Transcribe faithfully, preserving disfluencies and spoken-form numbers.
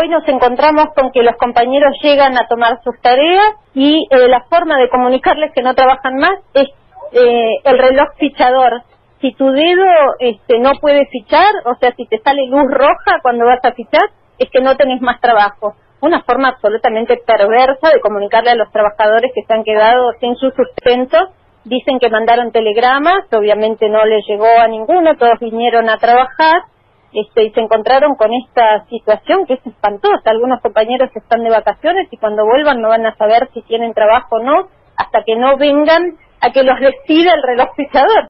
hoy nos encontramos con que los compañeros llegan a tomar sus tareas y eh, la forma de comunicarles que no trabajan más es eh, el reloj fichador. Si tu dedo este, no puede fichar, o sea, si te sale luz roja cuando vas a fichar, es que no tenés más trabajo. Una forma absolutamente perversa de comunicarle a los trabajadores que se han quedado sin su sustento. Dicen que mandaron telegramas, obviamente no les llegó a ninguno, todos vinieron a trabajar este, y se encontraron con esta situación que es espantosa. Algunos compañeros están de vacaciones y cuando vuelvan no van a saber si tienen trabajo o no, hasta que no vengan a que los decida el reloj fichador.